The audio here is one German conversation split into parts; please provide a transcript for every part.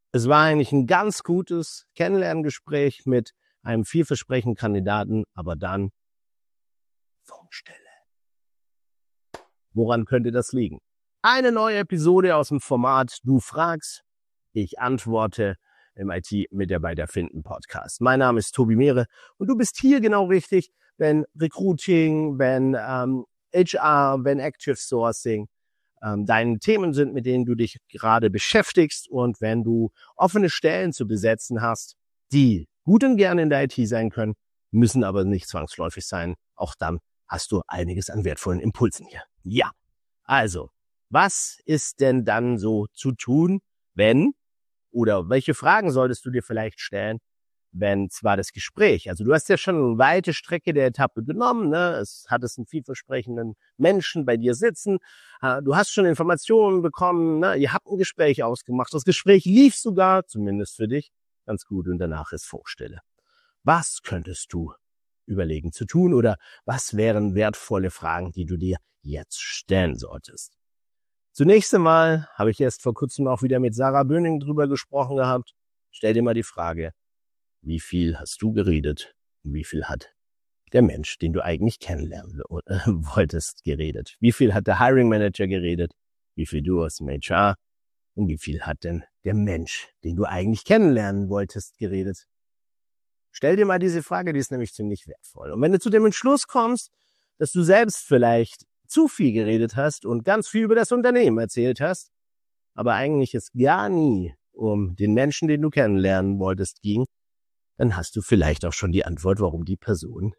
Es war eigentlich ein ganz gutes Kennenlerngespräch mit einem vielversprechenden Kandidaten, aber dann Funkstille. Woran könnte das liegen? Eine neue Episode aus dem Format Du fragst, ich antworte im IT-Mitarbeiter finden Podcast. Mein Name ist Tobi Mehre und du bist hier genau richtig, wenn Recruiting, wenn HR, wenn Active Sourcing deine Themen sind, mit denen du dich gerade beschäftigst und wenn du offene Stellen zu besetzen hast, die gut und gerne in der IT sein können, müssen aber nicht zwangsläufig sein. Auch dann hast du einiges an wertvollen Impulsen hier. Ja, also, was ist denn dann so zu tun, wenn, oder welche Fragen solltest du dir vielleicht stellen, wenn zwar das Gespräch, also du hast ja schon eine weite Strecke der Etappe genommen, ne? Es hattest einen vielversprechenden Menschen bei dir sitzen, du hast schon Informationen bekommen, ne? Ihr habt ein Gespräch ausgemacht, das Gespräch lief sogar, zumindest für dich, ganz gut und danach ist Funkstille. Was könntest du überlegen zu tun oder was wären wertvolle Fragen, die du dir jetzt stellen solltest? Zunächst einmal habe ich erst vor kurzem auch wieder mit Sarah Böning drüber gesprochen gehabt. Stell dir mal die Frage, wie viel hast du geredet und wie viel hat der Mensch, den du eigentlich kennenlernen wolltest, geredet? Wie viel hat der Hiring Manager geredet? Wie viel du aus dem HR? Und wie viel hat denn der Mensch, den du eigentlich kennenlernen wolltest, geredet? Stell dir mal diese Frage, die ist nämlich ziemlich wertvoll. Und wenn du zu dem Entschluss kommst, dass du selbst vielleicht zu viel geredet hast und ganz viel über das Unternehmen erzählt hast, aber eigentlich es gar nie um den Menschen, den du kennenlernen wolltest, ging, dann hast du vielleicht auch schon die Antwort, warum die Person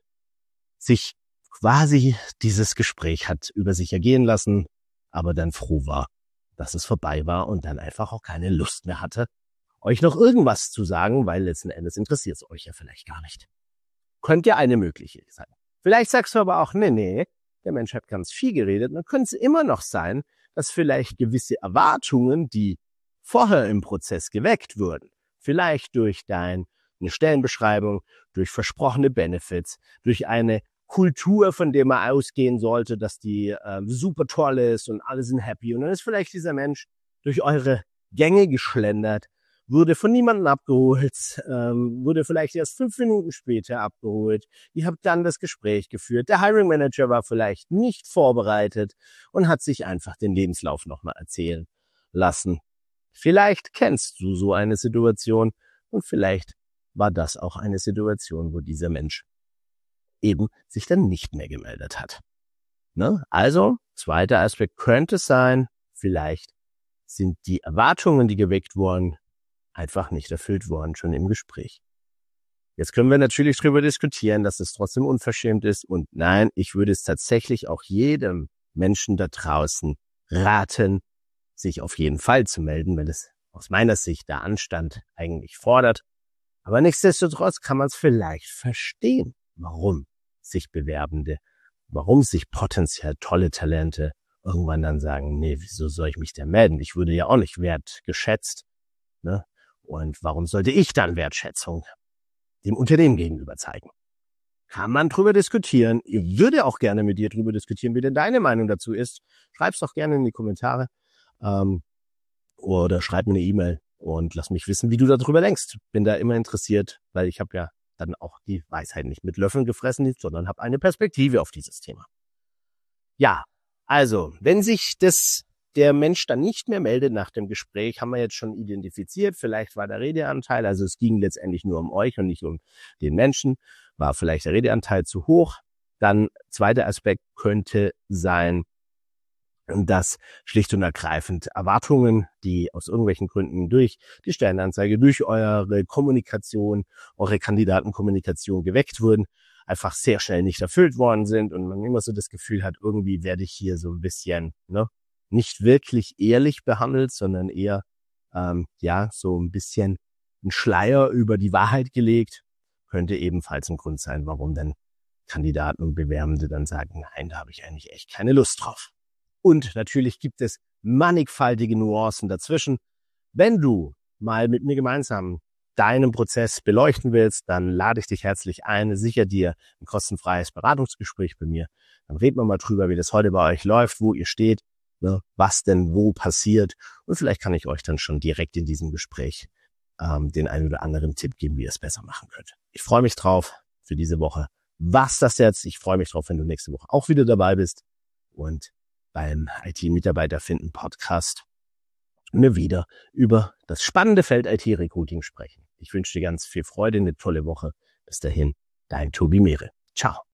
sich quasi dieses Gespräch hat über sich ergehen lassen, aber dann froh war, dass es vorbei war und dann einfach auch keine Lust mehr hatte, euch noch irgendwas zu sagen, weil letzten Endes interessiert es euch ja vielleicht gar nicht. Könnte ja eine Möglichkeit sein. Vielleicht sagst du aber auch, nee, der Mensch hat ganz viel geredet. Dann könnte es immer noch sein, dass vielleicht gewisse Erwartungen, die vorher im Prozess geweckt wurden, vielleicht durch eine Stellenbeschreibung, durch versprochene Benefits, durch eine Kultur, von der man ausgehen sollte, dass die super toll ist und alle sind happy. Und dann ist vielleicht dieser Mensch durch eure Gänge geschlendert, wurde von niemandem abgeholt, wurde vielleicht erst 5 Minuten später abgeholt. Ihr habt dann das Gespräch geführt. Der Hiring Manager war vielleicht nicht vorbereitet und hat sich einfach den Lebenslauf nochmal erzählen lassen. Vielleicht kennst du so eine Situation und vielleicht war das auch eine Situation, wo dieser Mensch eben sich dann nicht mehr gemeldet hat. Ne? Also, zweiter Aspekt könnte sein, vielleicht sind die Erwartungen, die geweckt wurden, einfach nicht erfüllt worden, schon im Gespräch. Jetzt können wir natürlich darüber diskutieren, dass es trotzdem unverschämt ist. Und nein, ich würde es tatsächlich auch jedem Menschen da draußen raten, sich auf jeden Fall zu melden, wenn es aus meiner Sicht der Anstand eigentlich fordert. Aber nichtsdestotrotz kann man es vielleicht verstehen, warum sich Bewerbende, warum sich potenziell tolle Talente irgendwann dann sagen, nee, wieso soll ich mich denn melden? Ich würde ja auch nicht wertgeschätzt, ne? Und warum sollte ich dann Wertschätzung dem Unternehmen gegenüber zeigen? Kann man drüber diskutieren. Ich würde auch gerne mit dir drüber diskutieren, wie denn deine Meinung dazu ist. Schreib's doch gerne in die Kommentare oder schreib mir eine E-Mail und lass mich wissen, wie du darüber denkst. Bin da immer interessiert, weil ich habe ja dann auch die Weisheit nicht mit Löffeln gefressen, sondern habe eine Perspektive auf dieses Thema. Ja, also, wenn sich der Mensch dann nicht mehr meldet nach dem Gespräch, haben wir jetzt schon identifiziert, vielleicht war der Redeanteil, also es ging letztendlich nur um euch und nicht um den Menschen, war vielleicht der Redeanteil zu hoch. Dann zweiter Aspekt könnte sein, dass schlicht und ergreifend Erwartungen, die aus irgendwelchen Gründen durch die Stellenanzeige, durch eure Kommunikation, eure Kandidatenkommunikation geweckt wurden, einfach sehr schnell nicht erfüllt worden sind und man immer so das Gefühl hat, irgendwie werde ich hier so ein bisschen nicht wirklich ehrlich behandelt, sondern eher so ein bisschen ein Schleier über die Wahrheit gelegt, könnte ebenfalls ein Grund sein, warum dann Kandidaten und Bewerbende dann sagen, nein, da habe ich eigentlich echt keine Lust drauf. Und natürlich gibt es mannigfaltige Nuancen dazwischen. Wenn du mal mit mir gemeinsam deinen Prozess beleuchten willst, dann lade ich dich herzlich ein, sicher dir ein kostenfreies Beratungsgespräch bei mir. Dann reden wir mal drüber, wie das heute bei euch läuft, wo ihr steht, was denn wo passiert. Und vielleicht kann ich euch dann schon direkt in diesem Gespräch den einen oder anderen Tipp geben, wie ihr es besser machen könnt. Ich freue mich drauf. Für diese Woche war's das jetzt. Ich freue mich drauf, wenn du nächste Woche auch wieder dabei bist und beim IT-Mitarbeiter finden Podcast wir wieder über das spannende Feld IT-Recruiting sprechen. Ich wünsche dir ganz viel Freude, eine tolle Woche. Bis dahin, dein Tobi Mehre. Ciao.